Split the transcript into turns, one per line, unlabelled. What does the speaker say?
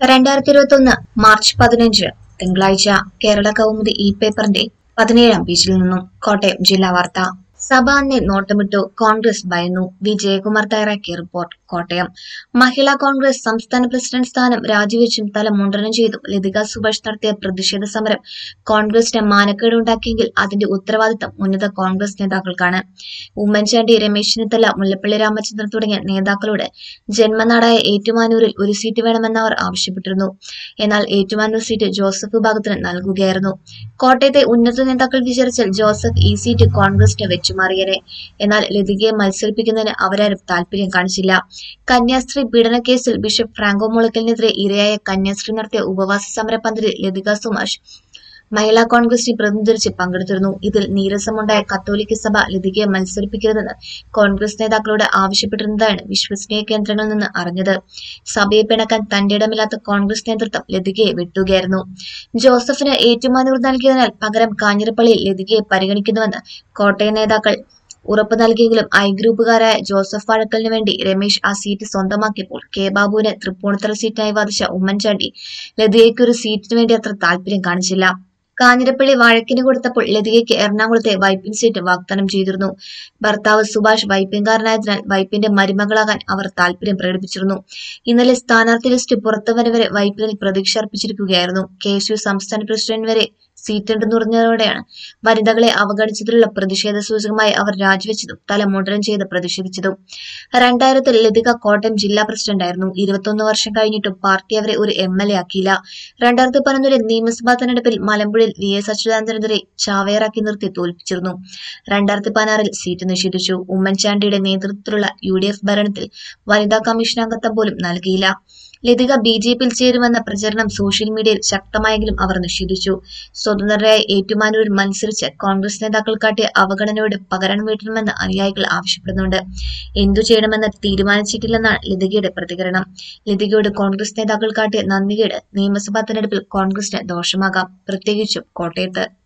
2021 March 15 തിങ്കളാഴ്ച Kerala Kaumudi E പേപ്പറിന്റെ 17-ാം പേജിൽ നിന്നും കോട്ടയം ജില്ലാ വാർത്ത. സഭ അന്നെ നോട്ടമിട്ടു, കോൺഗ്രസ് ഭയന്നു. വി ജയകുമാർ തയ്യാറാക്കിയ റിപ്പോർട്ട്. കോട്ടയം. മഹിളാ കോൺഗ്രസ് സംസ്ഥാന പ്രസിഡന്റ് സ്ഥാനം രാജിവെച്ചും തല മുണ്ഡനം ചെയ്തും ലതിക സുഭാഷ് നടത്തിയ പ്രതിഷേധ സമരം കോൺഗ്രസിന് മാനക്കേടുണ്ടാക്കിയെങ്കിൽ അതിന്റെ ഉത്തരവാദിത്തം ഉന്നത കോൺഗ്രസ് നേതാക്കൾക്കാണ്. ഉമ്മൻചാണ്ടി, രമേശ് ചെന്നിത്തല, മുല്ലപ്പള്ളി രാമചന്ദ്രൻ തുടങ്ങിയ നേതാക്കളോട് ജന്മനാടായ ഏറ്റുമാനൂരിൽ ഒരു സീറ്റ് വേണമെന്ന് അവർ ആവശ്യപ്പെട്ടിരുന്നു. എന്നാൽ ഏറ്റുമാനൂർ സീറ്റ് ജോസഫ് വിഭാഗത്തിന് നൽകുകയായിരുന്നു. കോട്ടയത്തെ ഉന്നത നേതാക്കൾ വിചാരിച്ചാൽ ജോസഫ് ഈ സീറ്റ് കോൺഗ്രസിന് വെച്ചുമാറിയനെ. എന്നാൽ ലതികയെ മത്സരിപ്പിക്കുന്നതിന് അവരാരും താല്പര്യം കാണിച്ചില്ല. കന്യാസ്ത്രീ പീഡനക്കേസിൽ ബിഷപ്പ് ഫ്രാങ്കോ മുളയ്ക്കലിനെതിരെ ഇരയായ കന്യാസ്ത്രീ നടത്തിയ ഉപവാസ സമര പന്തലിൽ ലതിക സുഭാഷ് മഹിളാ കോൺഗ്രസിനെ പ്രതിനിധീകരിച്ച് പങ്കെടുത്തിരുന്നു. ഇതിൽ നീരസമുണ്ടായ കത്തോലിക്ക സഭ ലതികയെ മത്സരിപ്പിക്കരുതെന്ന് കോൺഗ്രസ് നേതാക്കളോട് ആവശ്യപ്പെട്ടിരുന്നതാണ് വിശ്വസനീയ കേന്ദ്രങ്ങളിൽ നിന്ന് അറിഞ്ഞത്. സഭയെ പിണക്കാൻ തന്റെ ഇടമില്ലാത്ത കോൺഗ്രസ് നേതൃത്വം ലതികയെ വെട്ടുകയായിരുന്നു. ജോസഫിന് ഏറ്റുമാനൂർ നൽകിയതിനാൽ പകരം കാഞ്ഞിരപ്പള്ളിയിൽ ലതികയെ പരിഗണിക്കുന്നുവെന്ന് കോട്ടയം നേതാക്കൾ ഉറപ്പ് നൽകിയെങ്കിലും ഐ ഗ്രൂപ്പുകാരായ ജോസഫ് വാഴക്കലിന് വേണ്ടി രമേശ് ആ സീറ്റ് സ്വന്തമാക്കിയപ്പോൾ കെ ബാബുവിന് തൃപ്പൂണിത്തറ സീറ്റിനായി വാദിച്ച ഉമ്മൻചാണ്ടി ലതികയ്ക്ക് ഒരു സീറ്റിന് വേണ്ടി അത്ര താല്പര്യം കാണിച്ചില്ല. കാഞ്ഞിരപ്പള്ളി വാഴക്കിന് കൊടുത്തപ്പോൾ ലതികയ്ക്ക് എറണാകുളത്തെ വൈപ്പിൻ സീറ്റ് വാഗ്ദാനം ചെയ്തിരുന്നു. ഭർത്താവ് സുഭാഷ് വൈപ്പിൻകാരനായതിനാൽ വൈപ്പിന്റെ മരുമകളാകാൻ അവർ താല്പര്യം പ്രകടിപ്പിച്ചിരുന്നു. ഇന്നലെ സ്ഥാനാർത്ഥി ലിസ്റ്റ് പുറത്തുവരെ വൈപ്പിനിൽ പ്രതീക്ഷ അർപ്പിച്ചിരിക്കുകയായിരുന്നു. KSU സംസ്ഥാന പ്രസിഡന്റ് വരെ സീറ്റുണ്ടെന്നുറഞ്ഞതോടെയാണ് വനിതകളെ അവഗണിച്ചതിലുള്ള പ്രതിഷേധ സൂചകമായി അവർ രാജിവെച്ചതും തല മുണ്ഡനം ചെയ്ത് പ്രതിഷേധിച്ചതും. 2000-ൽ ലതിക കോട്ടയം ജില്ലാ പ്രസിഡന്റായിരുന്നു. 21 വർഷം കഴിഞ്ഞിട്ടും പാർട്ടി അവരെ ഒരു MLA ആക്കിയില്ല. 2011 നിയമസഭാ തെരഞ്ഞെടുപ്പിൽ മലമ്പുഴയിൽ VS അച്യുതാനന്ദനെതിരെ ചാവേറാക്കി നിർത്തി തോൽപ്പിച്ചിരുന്നു. 2016-ൽ സീറ്റ് നിഷേധിച്ചു. ഉമ്മൻചാണ്ടിയുടെ നേതൃത്വത്തിലുള്ള UDF ഭരണത്തിൽ വനിതാ കമ്മീഷൻ അംഗത്വം പോലും നൽകിയില്ല. ലതിക BJPയിൽ ചേരുമെന്ന പ്രചരണം സോഷ്യൽ മീഡിയയിൽ ശക്തമായെങ്കിലും അവർ നിഷേധിച്ചു. സ്വതന്ത്രരായ ഏറ്റുമാനൂരിൽ മത്സരിച്ച് കോൺഗ്രസ് നേതാക്കൾ കാട്ടിയ അവഗണനയോട് പകരം വീട്ടണമെന്ന് അനുയായികൾ ആവശ്യപ്പെടുന്നുണ്ട്. എന്തു ചെയ്യണമെന്ന് തീരുമാനിച്ചിട്ടില്ലെന്നാണ് ലതികയുടെ പ്രതികരണം. ലതികയോട് കോൺഗ്രസ് നേതാക്കൾ കാട്ടിയ നന്ദികേട് നിയമസഭാ തെരഞ്ഞെടുപ്പിൽ കോൺഗ്രസിന് ദോഷമാകാം, പ്രത്യേകിച്ചും കോട്ടയത്ത്.